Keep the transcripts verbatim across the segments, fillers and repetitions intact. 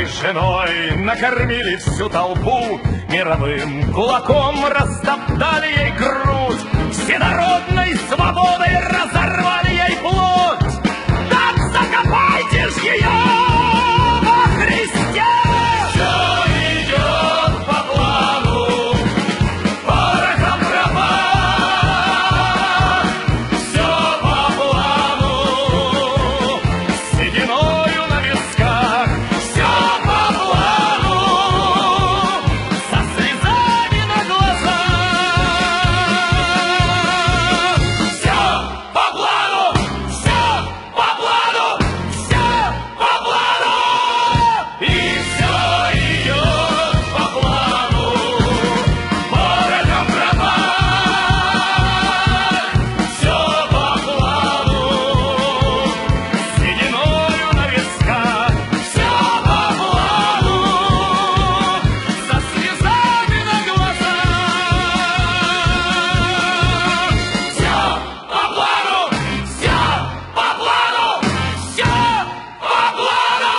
женой накормили всю толпу, мировым кулаком растоптали ей грудь, всенародной свободой разорвали ей плоть. Так закопайте ж ее во Христе! Все идет по плану, порохом пропах, все по плану, сединою на висках, все по плану, со слезами на глазах. Все по плану, все по плану, все по плану, и все идет по плану, порохом пропах, все по плану, сединою на висках, все по плану, со слезами на глазах. Все по плану, все по плану, все по плану.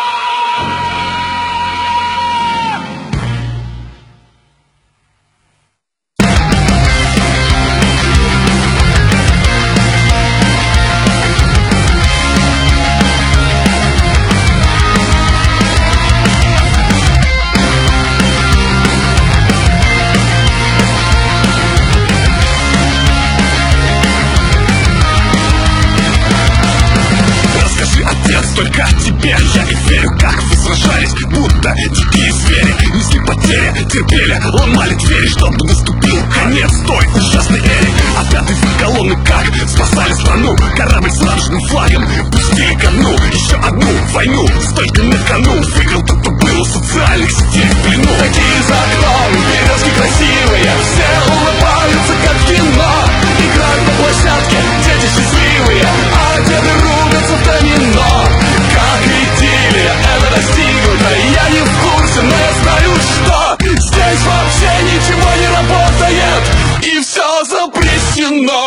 Расскажи, отец, только теперь я и верю, как вы сражались, будто дикие звери. Несли потери, терпели, ломали двери, чтобы наступил конец той ужасной эре. А пятый в колонны как спасали страну, корабль с радужным флагом пустили ко дну. Еще одну войну, столько на кону, выиграл тот, кто был у социальных сетей в плену. Такие за окном, березки красивые, все улыбаются, как в кино. Играют на площадке, дети счастливые, а деды рубятся в домино. Как идиллия, это достигнуто, я не в курсе, но я знаю, что здесь вообще ничего не работает, и все запрещено.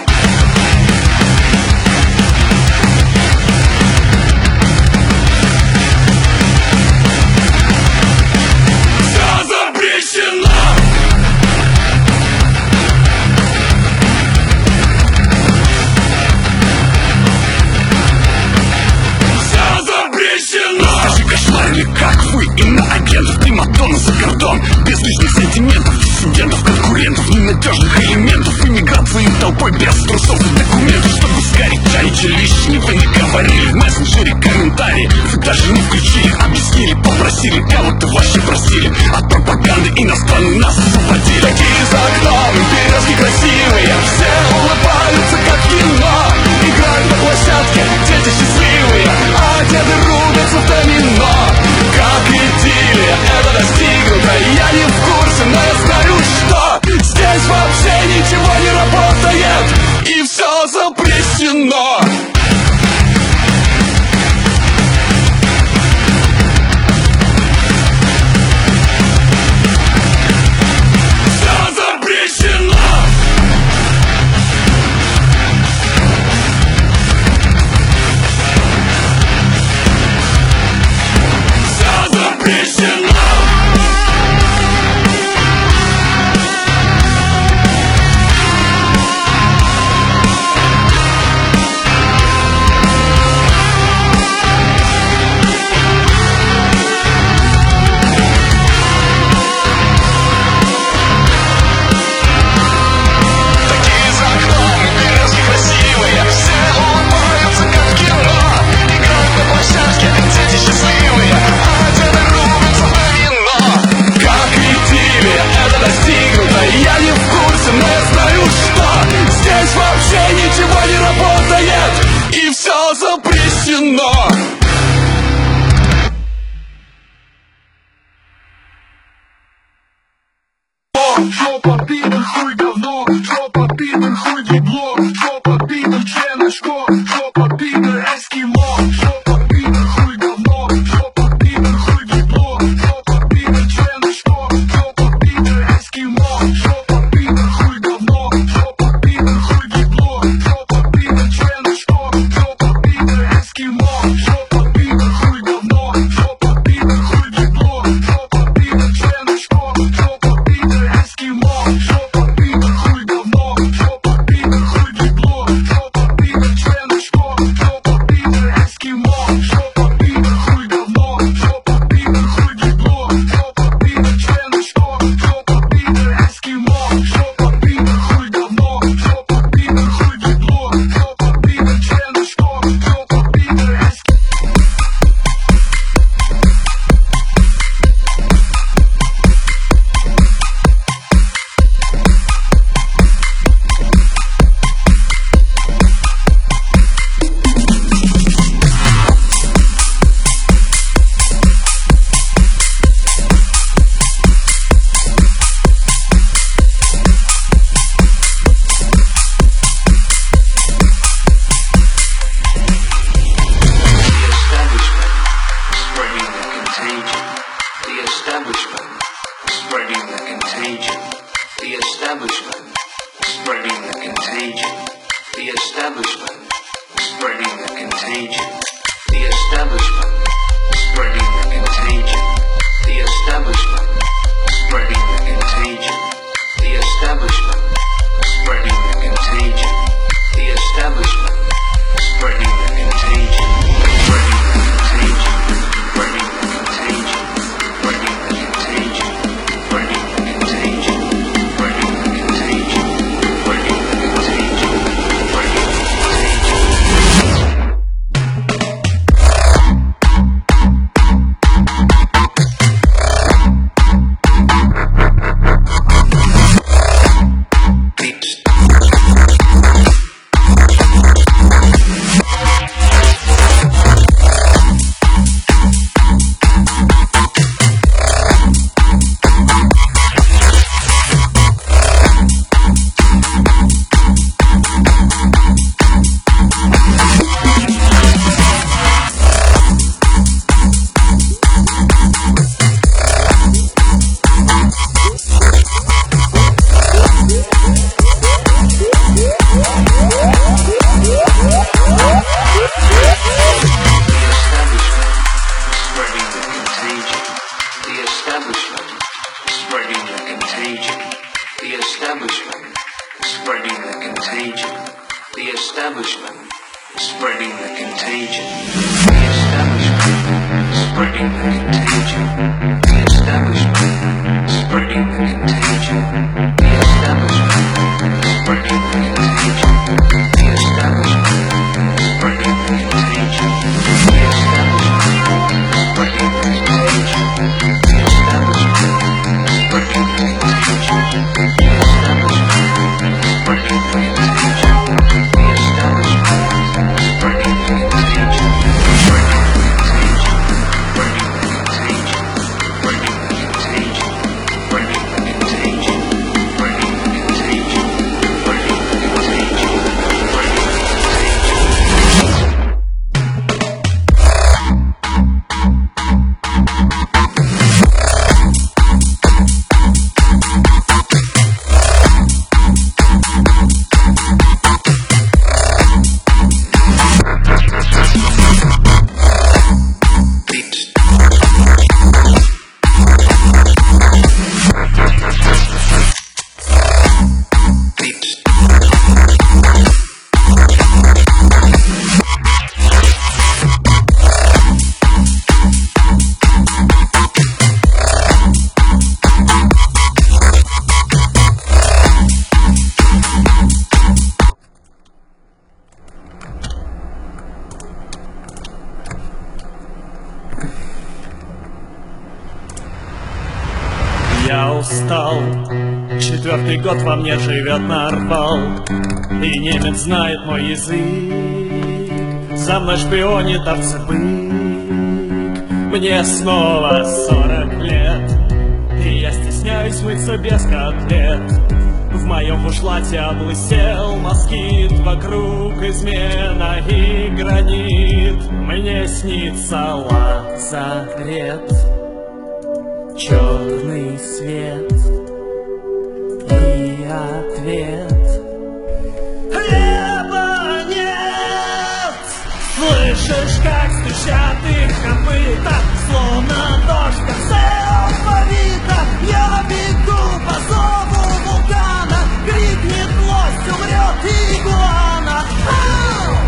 Все запрещено. Все запрещено. Скажи, кошмарили, как вы, иноагентов, примадонна за кордон, без лишних сентиментов, диссидентов, конкурентов, ненадежных элементов, иммиграции толпой без трусов и документов, чтобы сгоряча лишнего не говорили в мессенджере комментарии. Вы даже не включили, объяснили, попросили, кого-то вообще просили от пропаганды иностранной, нас освободили. Такие за окном, березки красивые, все улыбаются, как в кино. Играют на площадке, дети счастливые, а деды рубятся в домино. Как идиллия, это достигнуто, я не в курсе, но я знаю, что здесь вообще ничего не работает, и все запрещено. Все запрещено. Все запрещено. Такие за окном, березки красивые, все улыбаются, как в кино. Играют на площадке, дети счастливые, а деды рубятся в домино. Как идиллия, это достигнуто, я не в курсе, но я знаю, что здесь вообще ничего не работает, и все запрещено. Жопа, пидор, хуй, говно, жопа, пидор, хуй, ебло, жопа, пидор, член, очко, жопа, пидор, эскимо, жопа, пидор, хуй, говно, жопа, пидор, хуй, ебло, жопа, пидор, член, очко, жопа, пидор, эскимо, жопа, пидор, хуй, говно, жопа, пидор, хуй, ебло, жопа, пидор, член, очко, жопа, пидор, эскимо, жопа, пидор, хуй, говно, жопа, пидор, The establishment, spreading the contagion. The establishment, spreading the contagion. The establishment, spreading the contagion. The establishment, spreading the contagion. The establishment, spreading the contagion. Spreading the contagion. Spreading the contagion. Spreading the contagion. Spreading the contagion. Spreading the contagion. Spreading the contagion. Spreading the Я устал, четвертый год во мне живет нарвал, и немец знает мой язык, за мной шпионит овцебык. Мне снова сорок лет, и я стесняюсь мыться без котлет. В моем бушлате облысел москит, вокруг измена и гранит. Мне снится лазарет, черный свет и ответ. Хлеба нет! Слышишь, как стучат их копыта, словно дождь в конце алфавита. Я бегу по зову вулкана, крикнет лось, умрет игуана. Ау!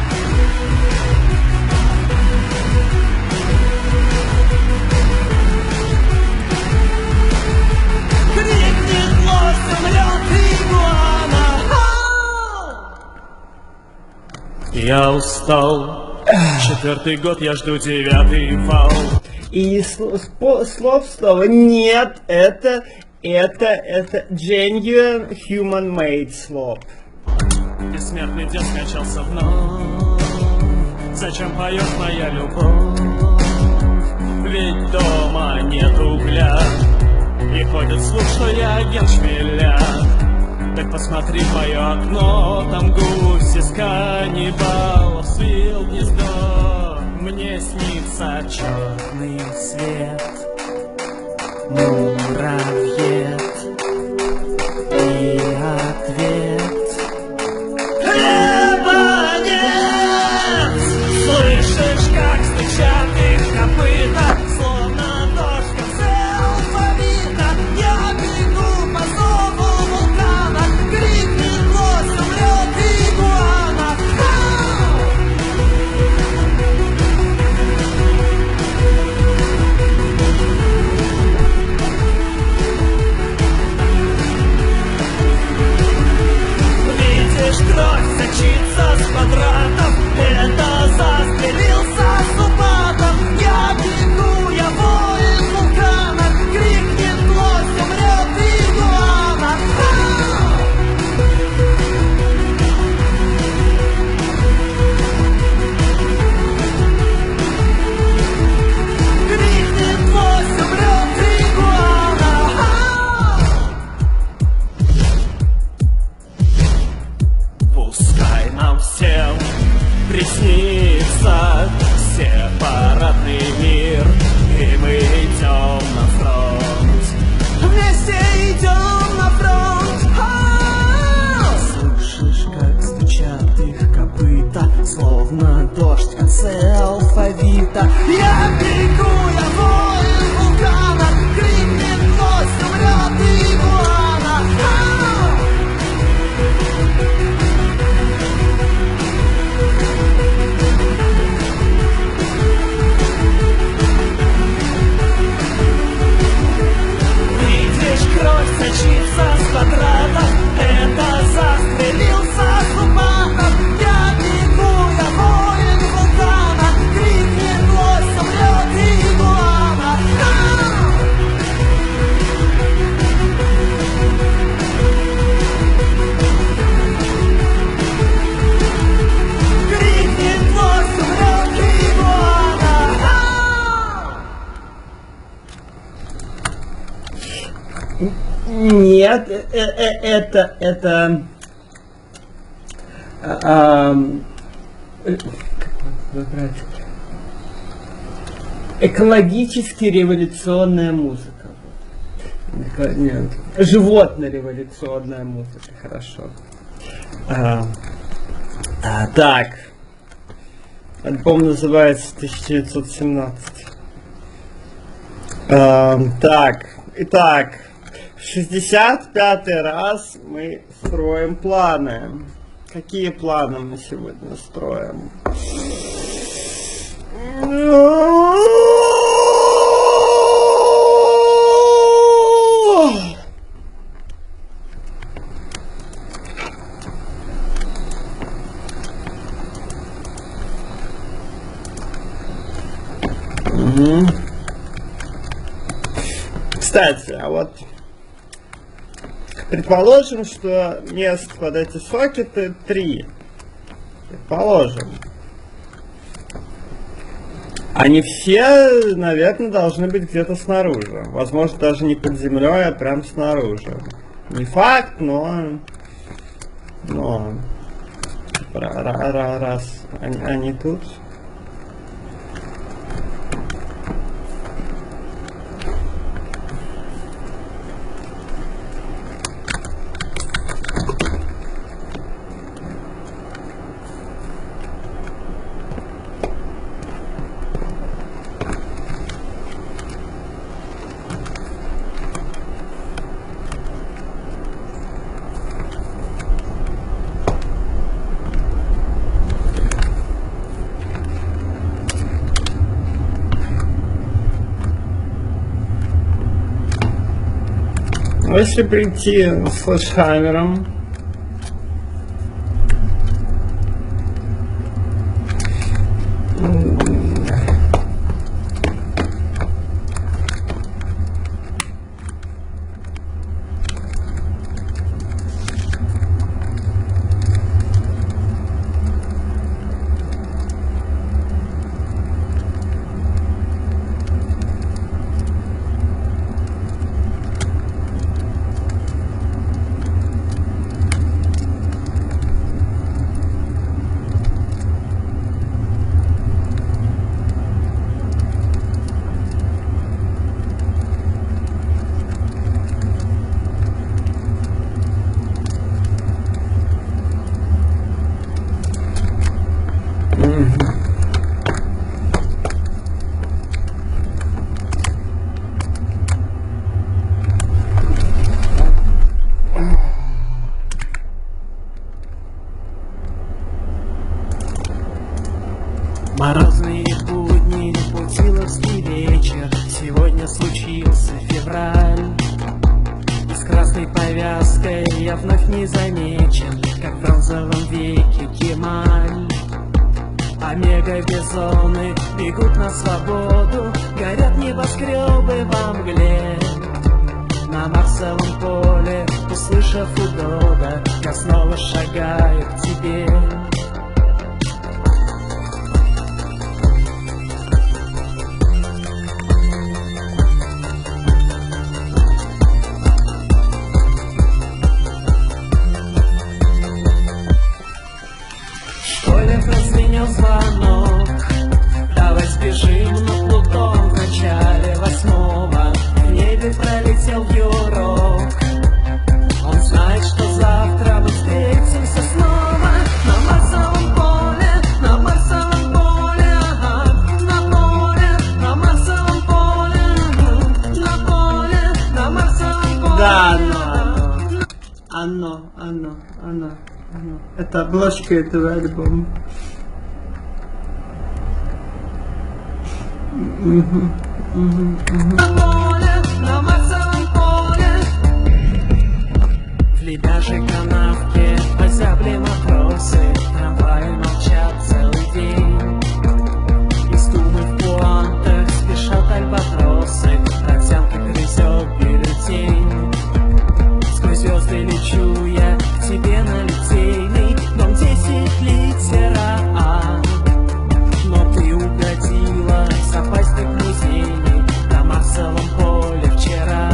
Я устал, четвертый год я жду девятый вал. И слов, слов слова нет, это, это, это genuine human made слов. Бессмертный дед скончался вновь, зачем поет моя любовь? Ведь дома нет угля, и ходит слух, что я агент шмеля. Так посмотри в мое окно, там гусь из каннибалов свил гнездо. Мне снится черный свет, муравьед и ответ. квадратов. Это застрелился субатом. Я бегу, я воин вулкана. Крикнет лось, умрет игуана. Крикнет лось, умрет игуана. Пускай нам всем приснится сепаратный мир, и мы идем на фронт. Вместе идем на фронт. Слышишь, как стучат их копыта, словно дождь в конце алфавита. Я бегу, я воин вулкана. Крикнет лось, умрет игуана. Видишь, кровь сочится с квадратов. Это застрелился субатом. Я бегу, я воин вулкана. Крикнет лось, умрет игуана. Крикнет лось, умрет игуана. Нет, э- э- это, это, а, а, э, как выбрать? Экологически революционная музыка. Эко- Нет, животно-революционная музыка, хорошо. А, а, так, альбом называется тысяча девятьсот семнадцать. А, так, итак. шестьдесят пятый раз мы строим планы. Какие планы мы сегодня строим? Угу. Кстати, а вот предположим, что мест под эти сокеты три. Предположим. Они все, наверное, должны быть где-то снаружи. Возможно, даже не под землей, а прям снаружи. Не факт, но... Но... Раз они, они тут... Если прийти с флешхаммером, Морозные будни, путиловский вечер. Сегодня случился февраль. И с красной повязкой я вновь не замечен, как в бронзовом веке Кемаль. Омега-бизоны бегут на свободу, горят небоскребы во мгле. На марсовом поле, услышав удода, я снова шагаю к тебе. Прозвенел звонок, давай сбежим на Плутон в начале восьмого. В небе пролетел Юрок, он знает, что завтра мы встретимся снова. На марсовом поле, на марсовом поле, ага, на поле, на марсовом поле, на поле, на марсовом поле. Да, оно, оно, оно, оно. Это обложка этого альбома. На поле, на марсовом поле. В лебяжьей канавке озябли матросы, трамваи молчат целый день. Из тумы в пуантах спешат альбатросы, овсянка грызет бюллетень. Сквозь звезды лечу я к тебе на Литейный, дом десять литера А. Но ты угодила в запасник музейный на марсовом поле вчера.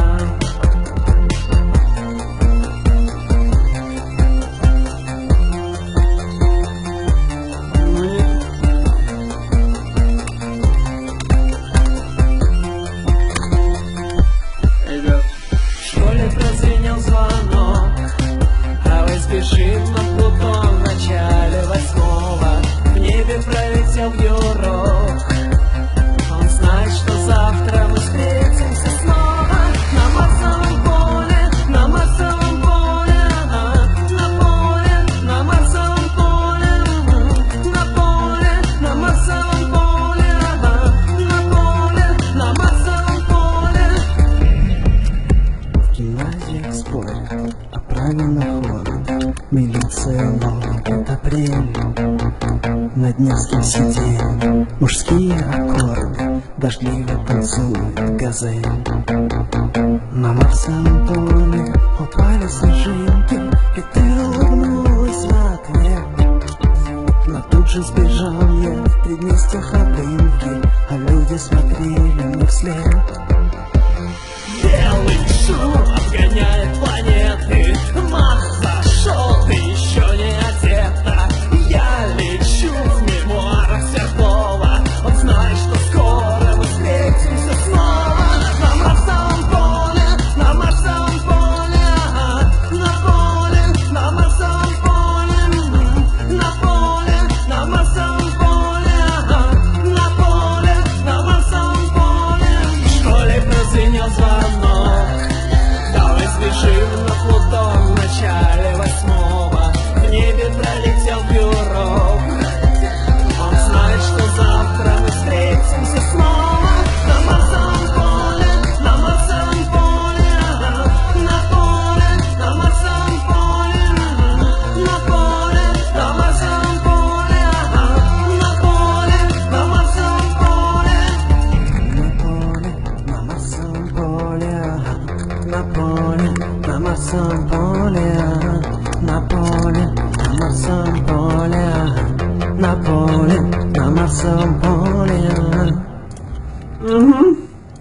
В школе прозвенел звонок, давай сбежим на Плутон в начале восьмого. В небе пролетел Юрок, он знает, что завтра мы встретимся снова. На марсовом поле, на марсовом поле, ага, на поле, на марсовом поле, на поле, на марсовом поле, ага, на поле, на марсовом поле. В гимназиях спорят о правильных ходах, милиция ловит апрель. На дневских сиденьях мужские аккорды дождливо танцует газель. На марсовом поле упали снежинки, и ты улыбнулась в ответ. Но тут же сбежал я в предместьях от дымки, а люди смотрели мне вслед. Белый шум обгоняет планеты, Марс зашел, ты еще не одета. Я лечу в мемуарах Свердлова, он знает, что скоро мы встретимся снова. На марсовом поле, на марсовом поле, ага, на поле, на марсовом поле, на поле, на марсовом поле, ага, на поле, на марсовом поле. В школе прозвенел звонок, давай сбежим на Плутон в начале восьмого. В небе пролетел Юрок, он знает, что завтра мы встретимся снова. На марсовом поле, на марсовом поле, ага, на поле, на марсовом поле, на поле, на марсовом поле, ага, на поле, на марсовом поле. На поле, на марсовом поле, ага, на поле, на марсовом поле, ага, на поле, на марсовом поле, ага, на поле, на марсовом поле, ага. Угу.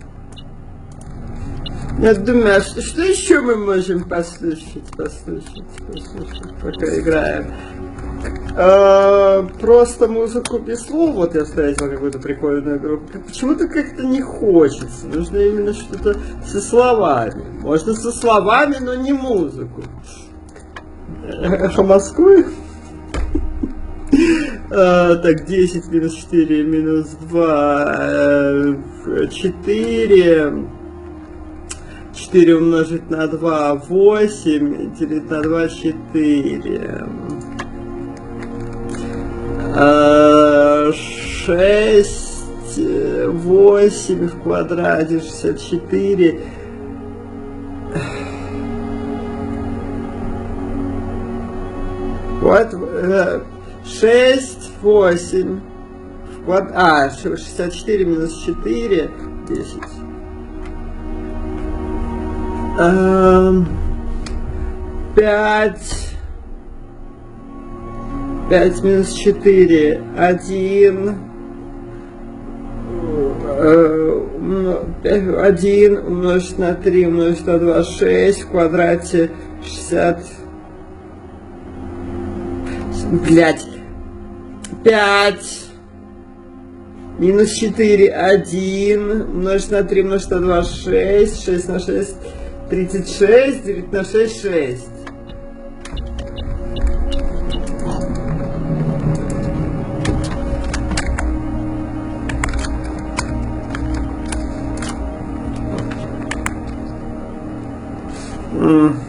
Я думаю, а что, что еще мы можем послушать, послушать, послушать, пока играем? А, просто музыку без слов. Вот я встретил какую-то прикольную группу. Почему-то как-то не хочется. Нужно именно что-то со словами. Можно со словами, но не музыку. Эхо Москвы. А, так, десять минус четыре минус два, четыре. четыре умножить на два, восемь. Делить на два, четыре. А, шесть, восемь в квадрате, шестьдесят четыре. Вот, шесть, восемь, квад... А, шестьдесят четыре минус четыре, десять. Эм... пять. пять минус четыре, один. один умножить на три умножить на два, шесть в квадрате шестьдесят. Блять. пять минус четыре, один умножить на три умножить на два, шесть, шесть на шесть, тридцать шесть, девять на шесть, шесть. Mm.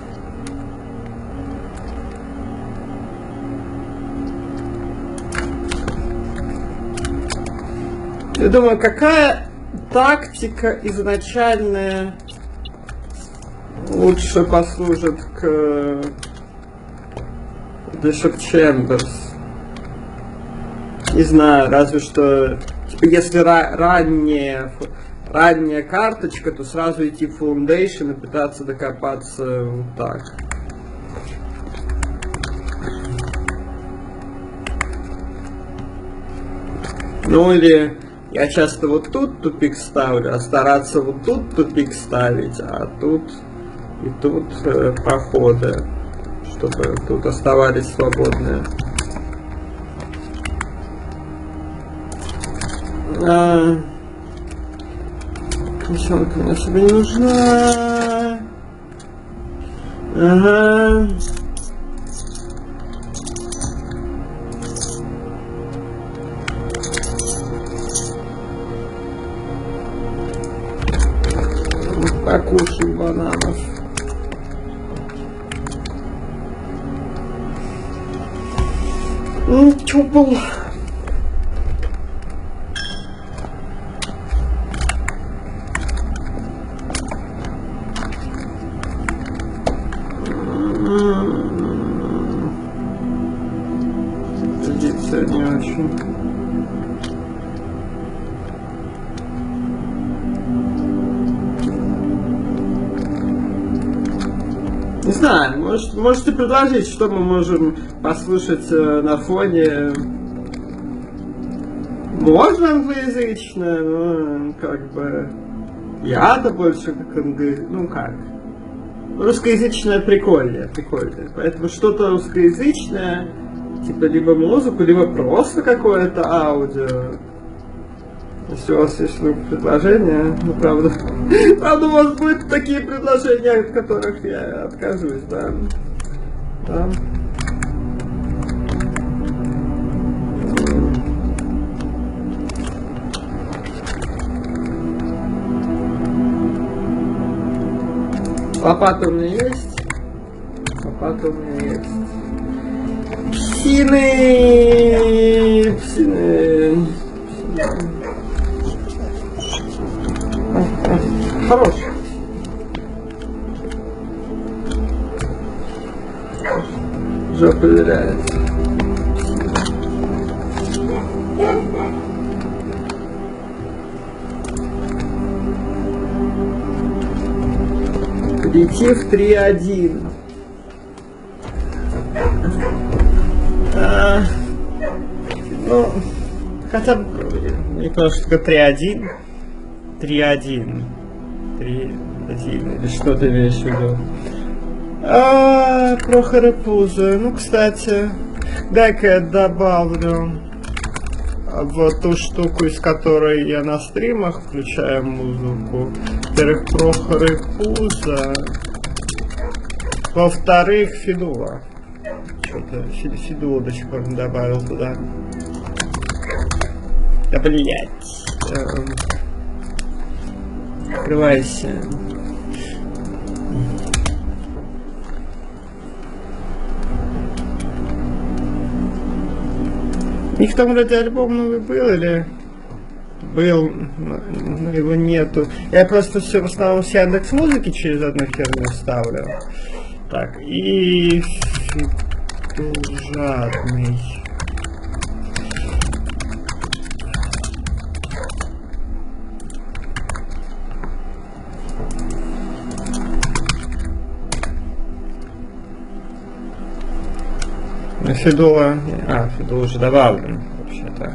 Я думаю, какая тактика изначальная лучше послужит к Bishop Chambers? Не знаю, разве что типа, если ра ранняя ранняя карточка, то сразу идти в Foundation и пытаться докопаться вот так. Ну или я часто вот тут тупик ставлю, а стараться вот тут тупик ставить, а тут и тут э, проходы, чтобы тут оставались свободные. А, Мишонка мне особо не нужна. Ага. Покушаем бананов. Ну, чё было? Традиция не очень. Не знаю, может, можете предложить, что мы можем послушать э, на фоне. Можно англоязычное, но как бы я-то больше как англо... Ну как? Русскоязычное прикольнее, прикольнее. Поэтому что-то русскоязычное, типа либо музыку, либо просто какое-то аудио. Если у вас есть ну, предложения, ну правда. Правда, у вас будут такие предложения, от которых я откажусь, да. Да. Лопата у меня есть. Лопата у меня есть. Псины! Псины! Хорош. Жопа виляет. Перейти в три один. А, ну, хотя бы, мне кажется, только три один. три один. три один. Или что ты имеешь в виду? А, Прохоры Пузы. Ну, кстати, дай-ка я добавлю в ту штуку, из которой я на стримах включаю музыку. Во-первых, Прохоры Пуза. Во-вторых, Федула. Что-то Федула до сих пор не добавил туда. Да блять. Открывайся. У них там вроде альбом новый был или был, но его нету. Я просто все в основном с Яндекс.Музыки через одну херню ставлю. Так, и жадный. Федула... А, Федула уже добавлен, вообще-то.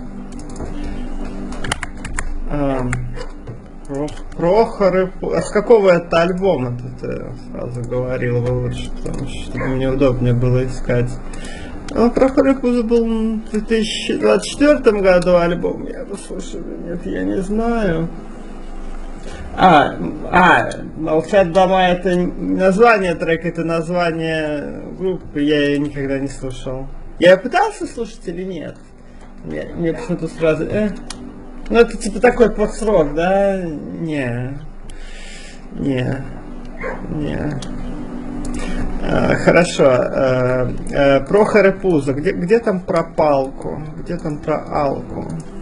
А, Прохоры... А с какого это альбома ты сразу говорил лучше, потому что чтобы мне удобнее было искать. Ну, Прохор и Пузо был в две тысячи двадцать четвёртом году альбом. Я послушал, нет, я не знаю. А, а, «Молчат дома» — это название трека, это название группы, я ее никогда не слушал. Я ее пытался слушать или нет? Мне, мне почему-то сразу... Э? Ну, это типа такой пост-рок, да? Не. Не. Не. А, хорошо. А, а, Прохор и Пузо. Где, где там про палку? Где там про алку?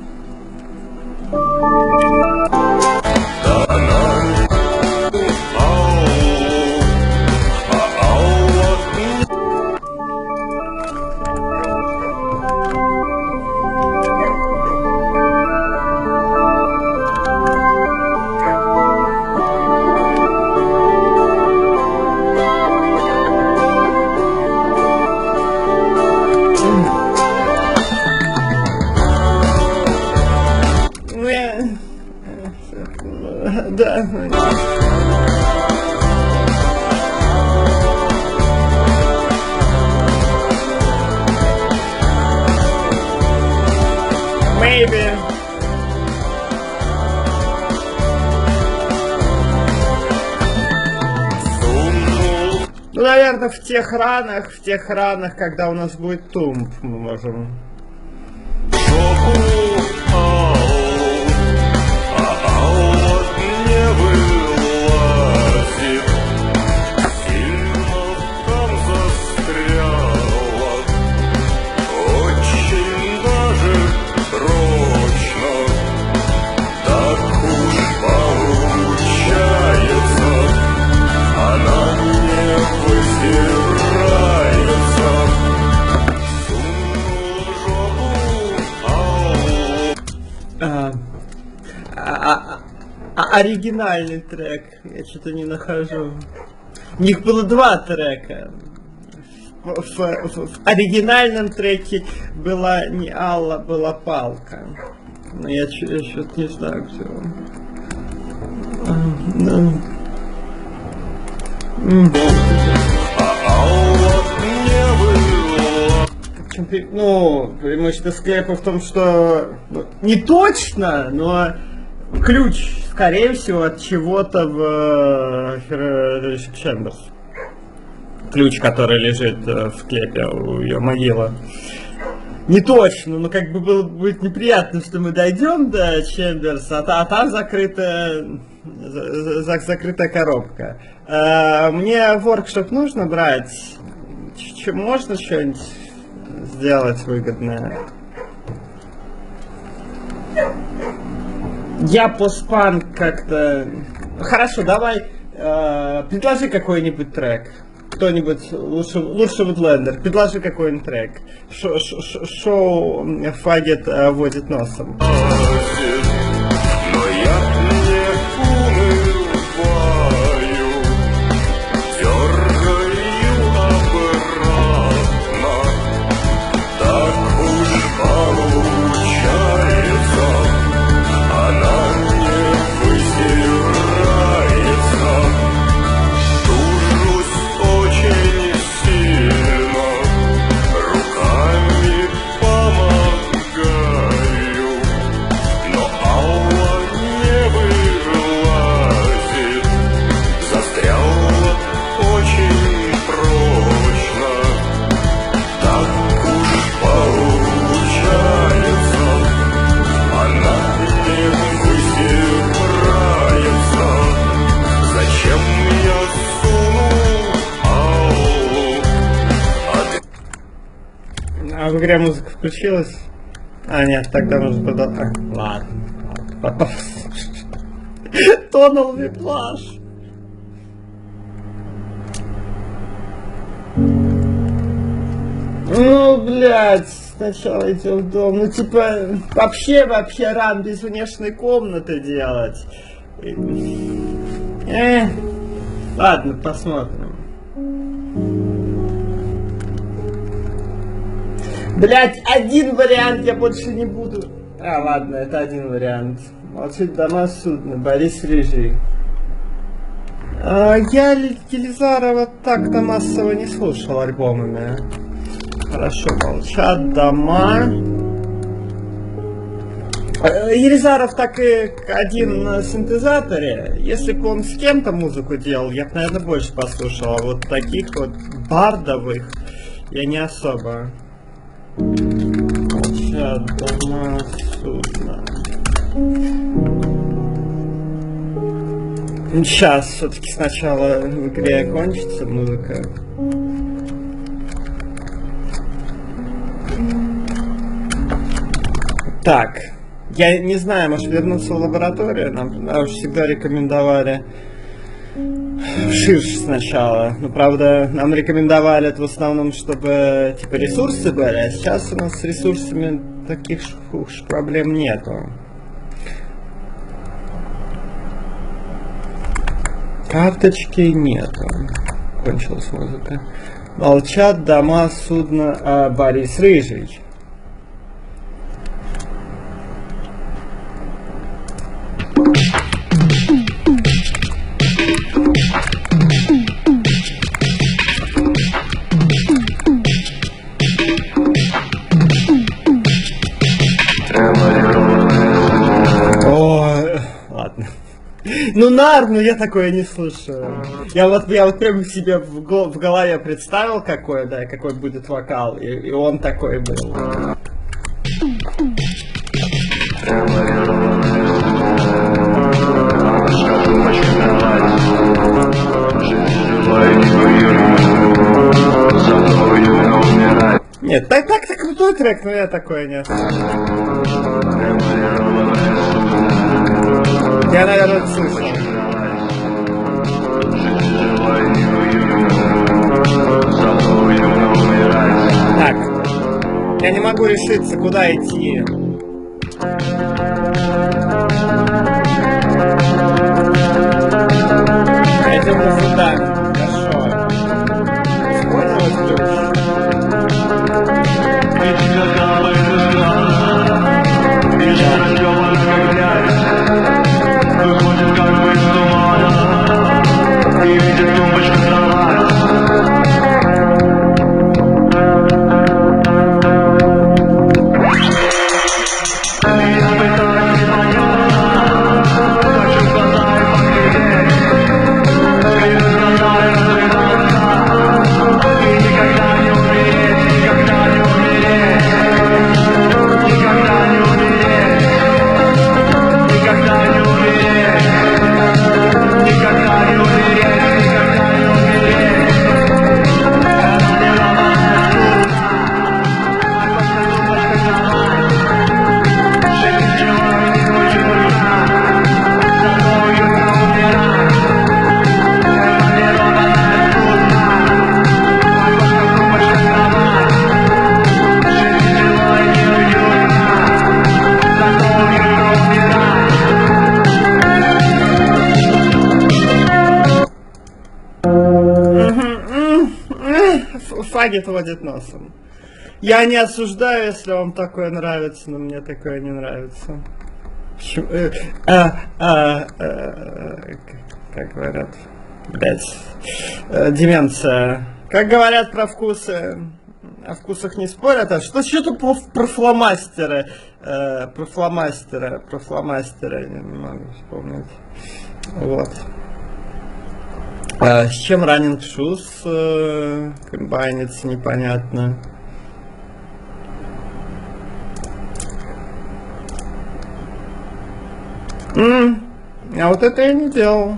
Да. Maybe. Ну, наверное, в тех ранах, в тех ранах, когда у нас будет тумб, мы можем. Оригинальный трек, я что-то не нахожу. У них было два трека. В, в, в, в оригинальном треке была не Алла, была Палка. Но я, я что-то не знаю, где он. Ну. Ну, преимущество склепа в том, что ну, не точно, но ключ, скорее всего, от чего-то в uh, Chambers. Ключ, который лежит uh, в склепе у ее могилы. Не точно, но как бы было будет неприятно, что мы дойдем до Chambers, а, а там закрытая, за, за, закрытая коробка. Uh, мне воркшоп нужно брать. Ч можно что-нибудь сделать выгодное? Я постпанк как-то... Хорошо, давай э, предложи какой-нибудь трек. Кто-нибудь, лучше, лучше Вудлендер, предложи какой-нибудь трек. Шо, шо, шо, шоу Фагет э, водит носом. А в игре музыка включилась? А, нет, тогда нужно продолжать. А, ладно. Тонал Виплаж. Ну, блядь, сначала идем в дом. Ну, типа, вообще, вообще ран без внешней комнаты делать. Э, ладно, посмотрим. Блять, один вариант, я больше не буду. А, ладно, это один вариант. Молчит дома судно, Борис Рыжий. А, я Елизарова так-то массово не слушал альбомами. Хорошо, молчат дома. Елизаров так и один на синтезаторе. Если бы он с кем-то музыку делал, я бы, наверное, больше послушал. А вот таких вот бардовых я не особо. Молчат дома судно. Сейчас все-таки сначала в игре кончится музыка. Так, я не знаю, может вернуться в лабораторию, нам, нам всегда рекомендовали Ширш сначала, но правда нам рекомендовали это в основном, чтобы типа ресурсы были, а сейчас у нас с ресурсами таких уж проблем нету. Карточки нету, кончилась музыка. Молчат дома судна, а, Борис Рыжий. Ну, Нарну я такое не слушаю. Я вот, я вот прям себе в, го в голове представил, какой, да, какой будет вокал, и, и он такой был. Нет, так, так-то крутой трек, но я такое не оставлю. Я, наверное, слышал. Так. Я не могу решиться, куда идти. Пойдем по сюда. Хорошо. Использовать ключ. Фагет водит носом. Я не осуждаю, если вам такое нравится, но мне такое не нравится. Почему? Э, а, а, а, как говорят, блять, э, деменция. Как говорят про вкусы, о вкусах не спорят, а что что-то про, про фломастеры, э, про фломастеры, про фломастеры, я не могу вспомнить. Вот. А с чем Running Shoes э, комбайнится, непонятно. М-м, а вот это я не делал.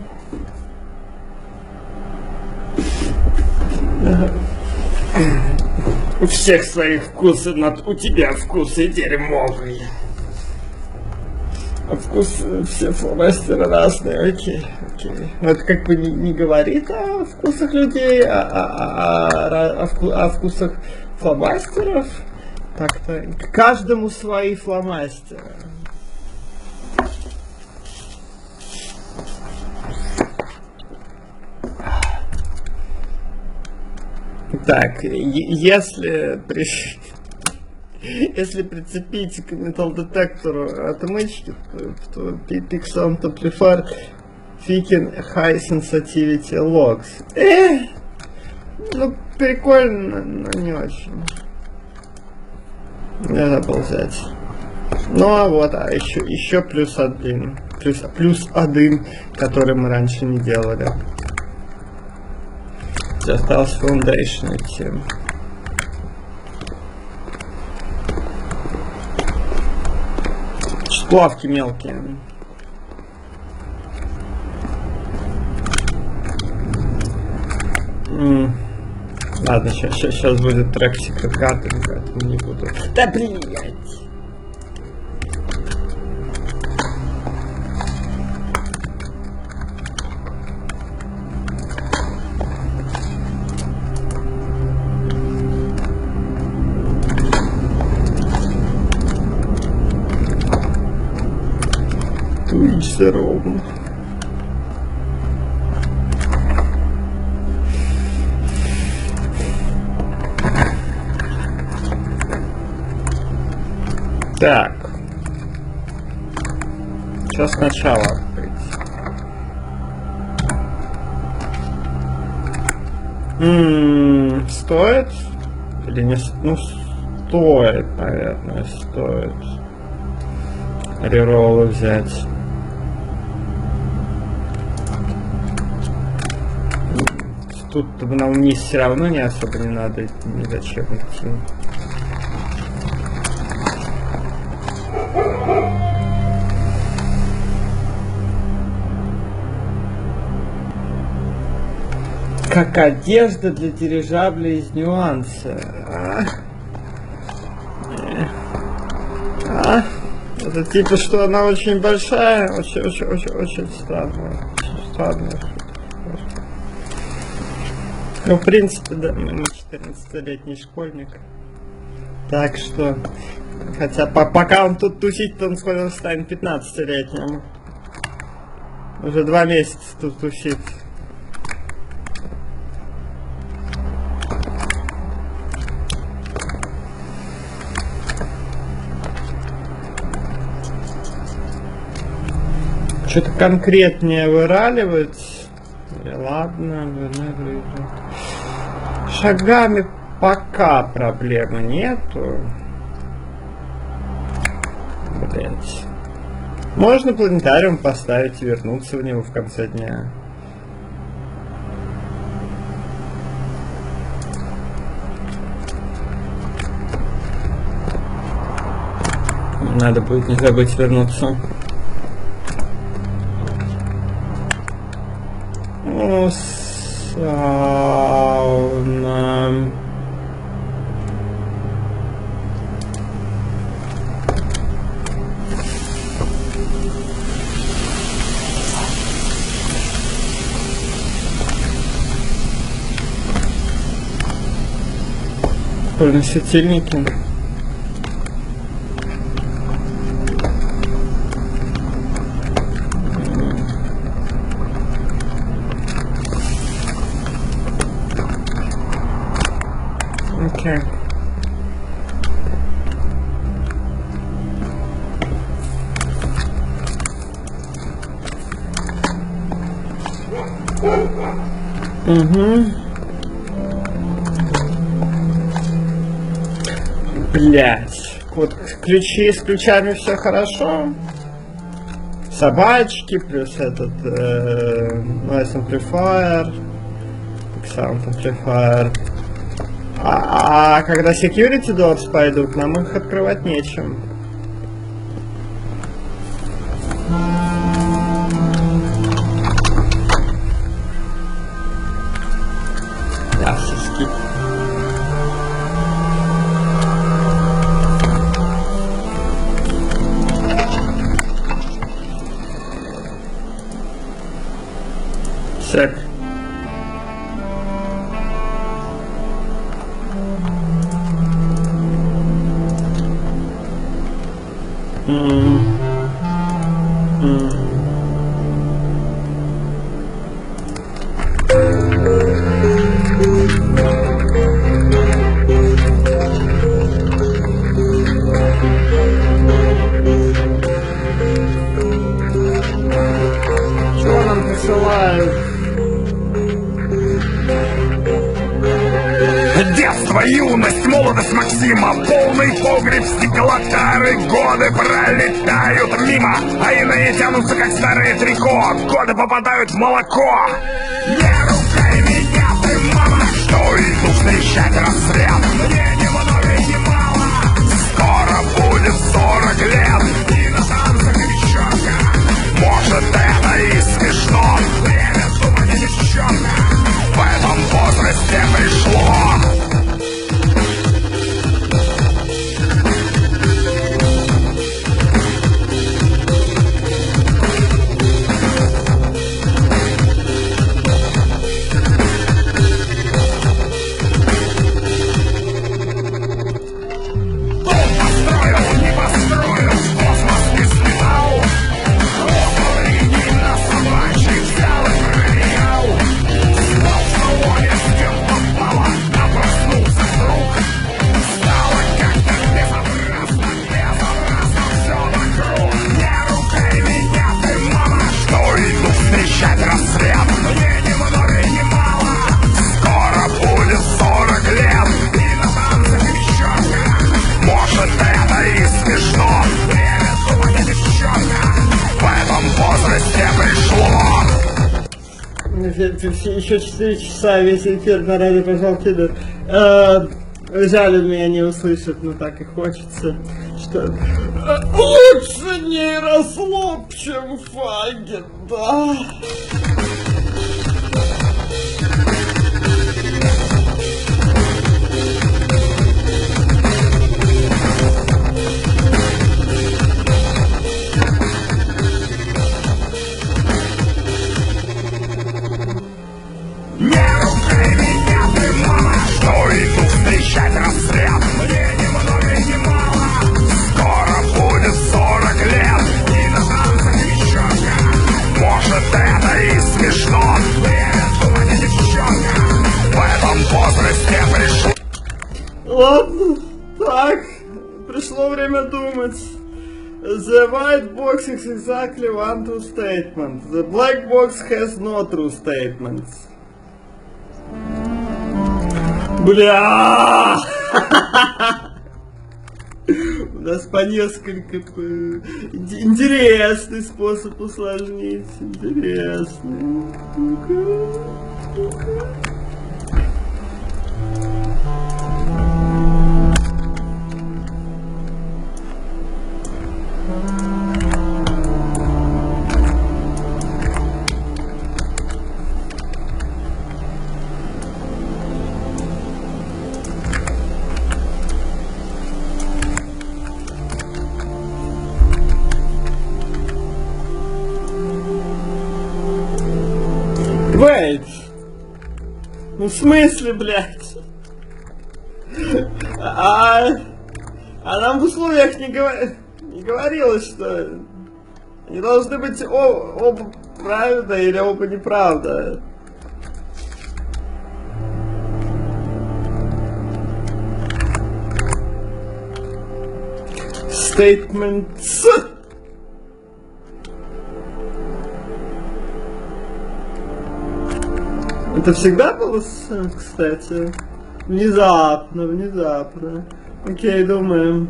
У всех своих вкусы, у тебя вкусы дерьмовые. А вкус, все фломастеры разные, окей, окей. Но это как бы не, не говорит о вкусах людей, а, а, а, а, о, вку, о вкусах фломастеров. Так-то, каждому свои фломастеры. Так, если приш... если прицепить к металл-детектору отмычки, то Peak Sound Amplifier Fitting High Sensitivity Logs. Эх, ну прикольно, но не очень. Я забыл взять. Ну а вот, а еще, еще плюс один. Плюс, плюс один, который мы раньше не делали. Осталось Foundation идти. Плавки мелкие. М-м. Ладно, сейчас, сейчас, сейчас будет трек Secret Garden, поэтому не буду. Да блять! Twitch ровно. Так. Сейчас сначала открыть. М-м, стоит? Или не... Ну, стоит, наверное, стоит. Рероллы взять. Тут на вниз все равно не особо не надо, ни зачем идти. Как одежда для дирижабля из нюанса. А? А? Это типа, что она очень большая, очень, очень, очень, очень странная. Очень странная. Ну, в принципе, да, мы четырнадцатилетний школьник. Так что, хотя по пока он тут тусит, то он скоро станет пятнадцатилетним. Уже два месяца тут тусит. Что-то конкретнее выраливать. Ладно, выныривает. Шагами пока проблемы нету. Блять. Можно планетариум поставить и вернуться в него в конце дня. Надо будет не забыть вернуться. О, сауна. Светильники. Окей. Угу. Блять. Вот ключи с ключами все хорошо. Собачки плюс этот э, noise amplifier, sound amplifier. А, а когда security doors пойдут, нам их открывать нечем. Да, скип. Сек. Mm. Mm. посылают. Детство, юность, молодость Максима, полный погреб стеклотары, годы пролетают мимо, а иные тянутся, как старые трико, годы попадают в молоко. Не ругай меня, ты, мама, что иду встречать рассвет. Мне ни много и ни мало, скоро будет сорок лет, и на танцах вечерка. Может, это и смешно, время думать, а девчонка в этом возрасте пришло. Еще четыре часа весь эфир на радио Пожалкина. Э, жаль, меня не услышат, но так и хочется. Что лучше нейрослоп, чем фагет, да? Встречать рассвет, мне ни много и ни мало, скоро будет сорок лет, и на танцах вечерка. Может, это и смешно, время думать, а девчонка в этом возрасте пришло. Ладно, так, пришло время думать. The white box is exactly one true statement. The black box has no true statements. Бля! У нас по несколько... Интересный способ усложнить. Интересный. Wait. Ну в смысле, блядь? А, а нам в условиях не, говор... не говорилось, что они должны быть о... оба правда или оба неправда. Statements. Это всегда было, кстати? Внезапно, внезапно. Окей, думаем.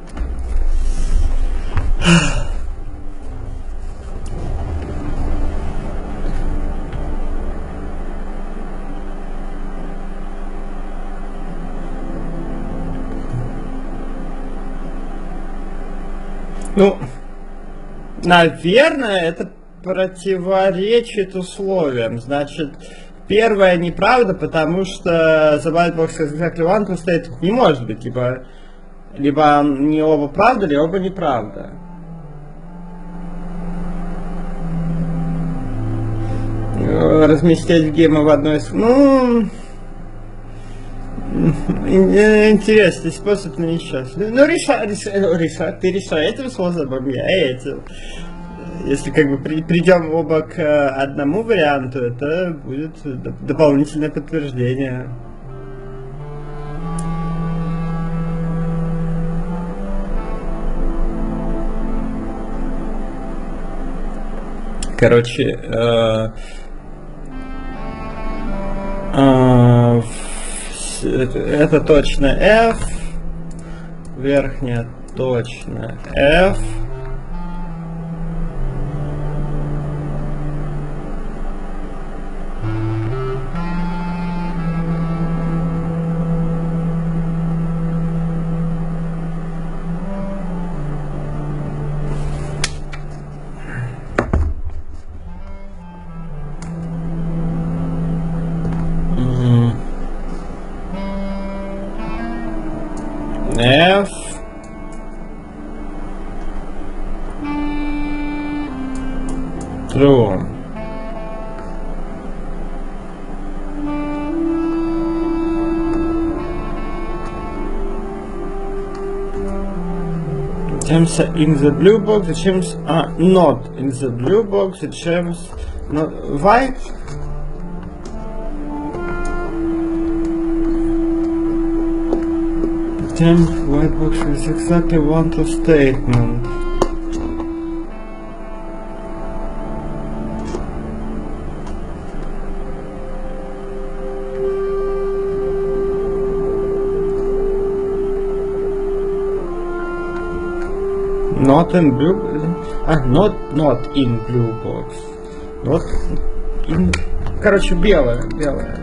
Ну, наверное, это противоречит условиям. Значит, первое неправда, потому что The White Box has exactly one true statement не может быть. Либо, либо не оба правда, либо оба неправда. Разместить геймы в одной из... Ну... Интересный способ, но не сейчас. Ну, решай, решай, решай, ты решай этим способом, я этим. Если как бы при, придем оба к одному варианту, это будет дополнительное подтверждение. Короче, э, э, это точно F, верхняя точно F. F true. Gems are in the blue box, the gems are not in the blue box, the gems not white. White box is exactly one true statement. Not in blue. Ah, not not in blue box. Not in. Короче, белое, белое.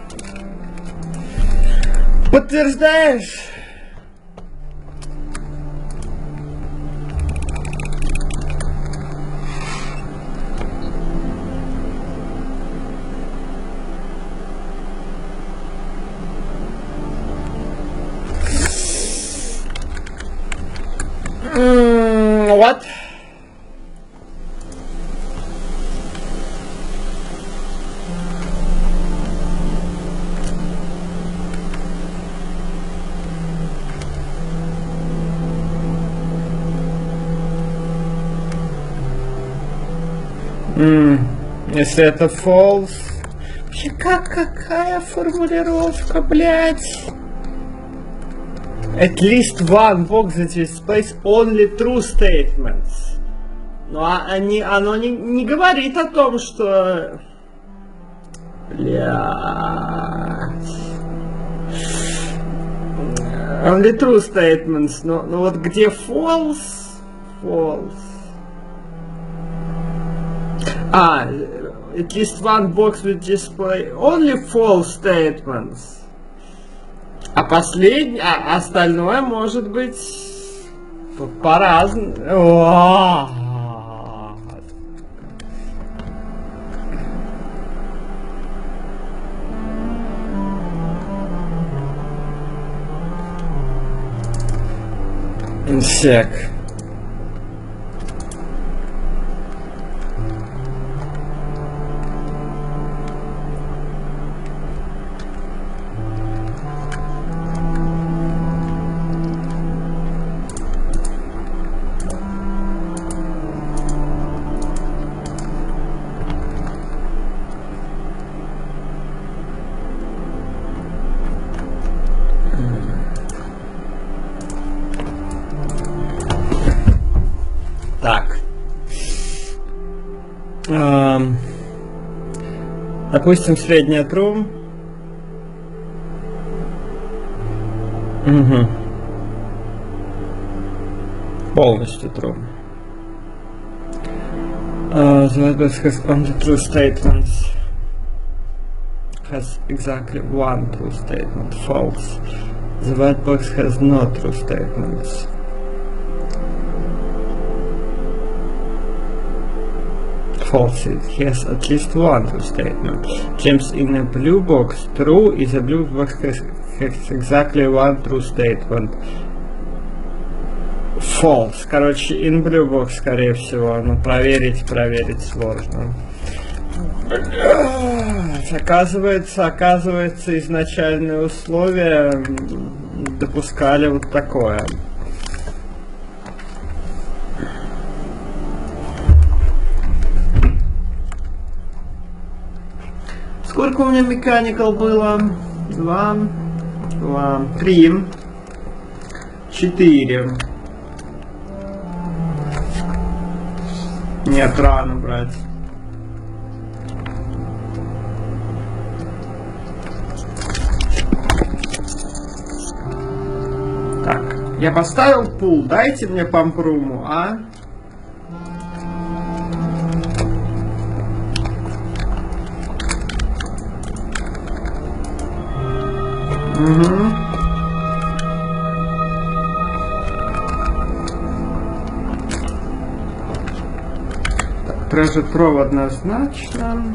Подтверждаешь? What? Mm, если это false. Вообще, как, какая формулировка, блядь? At least one box that displays only true statements. Но они, оно не, не говорит о том, что... Блядь. Only true statements. Но, но вот где false? False. А, at least one box will display only false statements. А последнее, а остальное может быть по-разному. Сек. Так. Эм, допустим, средняя true. Угу. Полностью true. Uh, the white box has only true statements. Has exactly one true statement. False. The white box has no true statements. False. It has at least one true statement. Gems in a blue box. True is a blue box has, has exactly one true statement. False. Короче, in blue box, скорее всего. Но проверить, проверить сложно. Оказывается, оказывается, изначальные условия допускали вот такое. Сколько у меня mechanical было? Два, два, три, четыре. Нет, рано брать. Я поставил пул, дайте мне пампруму, а? Угу. Так, Treasure однозначно.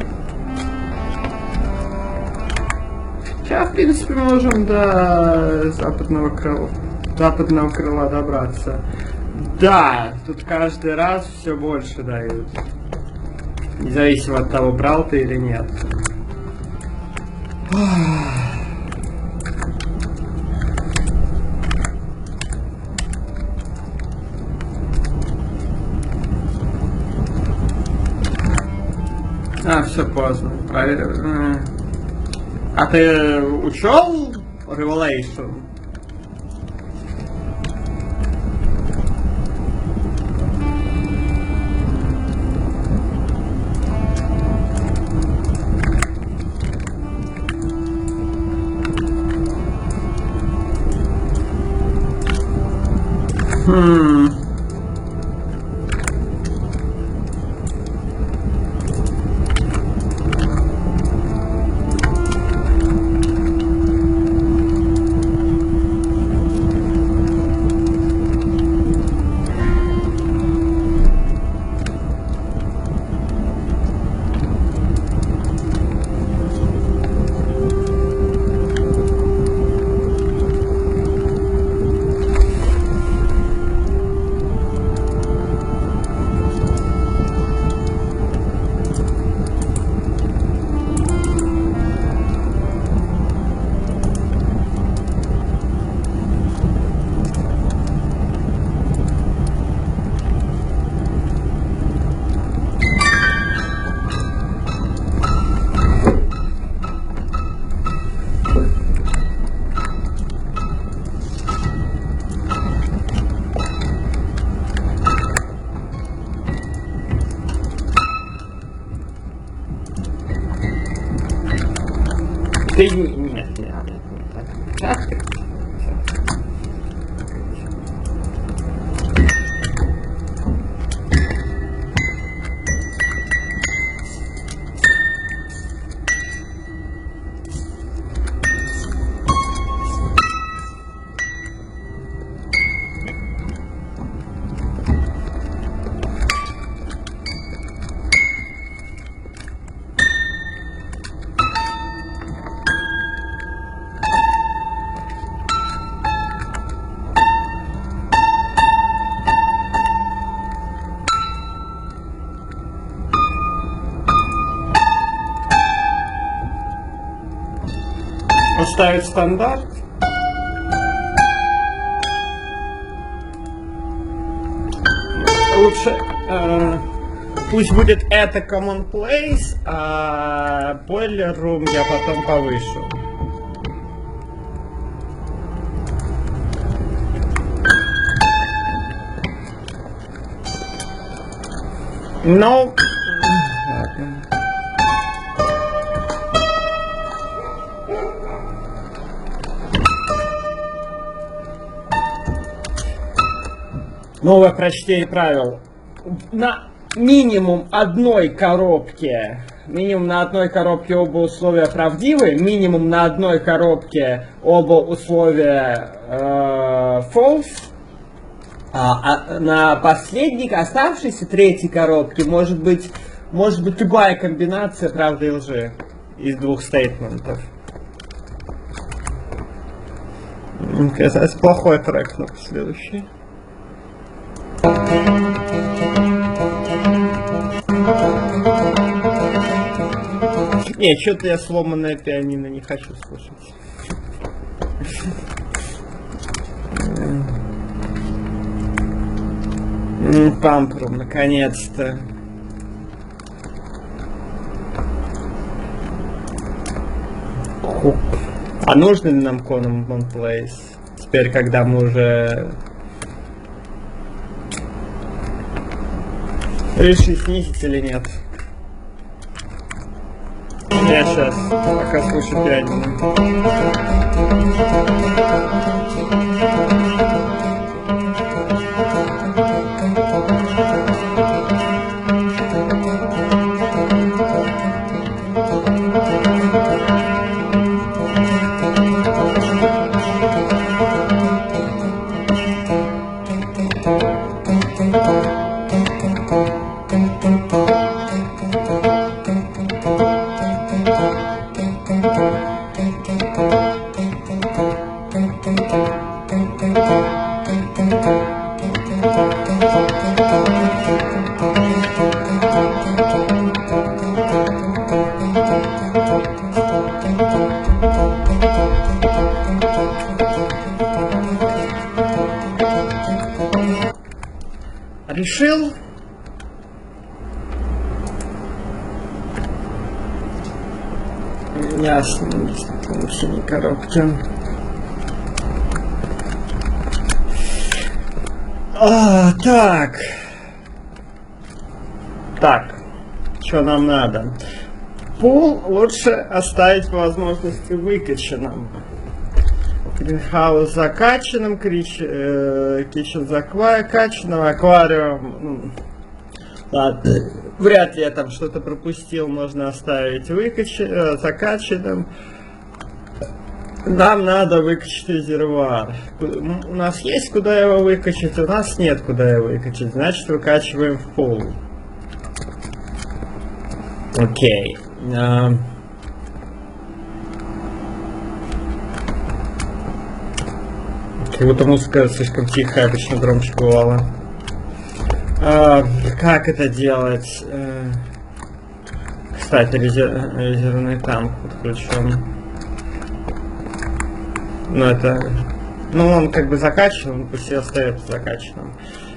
Сейчас, в принципе, можем до западного крыла, западного крыла добраться. Да, тут каждый раз все больше дают. Независимо от того, брал ты или нет. А, все поздно. Правильно. А ты учел Revelation? Хм. Ты нет, нет, нет, нет. Так. Ставить стандарт. Лучше э, пусть будет это commonplace, а boiler room я потом повышу. Но новое прочтение правил. На минимум одной коробке, минимум на одной коробке оба условия правдивы, минимум на одной коробке оба условия э, false, а, а на последней, оставшейся третьей коробке может быть, может быть любая комбинация правды и лжи из двух стейтментов. Это плохой трек, но следующий. Не, что-то я сломанное пианино не хочу слушать. Пампрум, наконец-то. А нужно ли нам commonplace? Теперь, когда мы уже решили снизить или нет? Я сейчас пока слушаю пианино. Решил. Ясно, вообще не коробки. А, так. Так. Что нам надо? Пол лучше оставить по возможности выкачанным. Гринхаус закачанным, крич, э, кичен закачанным, аквариум. Ну, ладно, вряд ли я там что-то пропустил, можно оставить выкач... э, закачанным. Нам надо выкачать резервуар. У нас есть куда его выкачать, у нас нет куда его выкачать, значит выкачиваем в пол. Окей. А... Как будто музыка слишком тихая, обычно громче бывало. А, как это делать? А, кстати, резер... резервный танк подключен. Ну это... Ну он как бы закачан, он пусть и остается закачанным.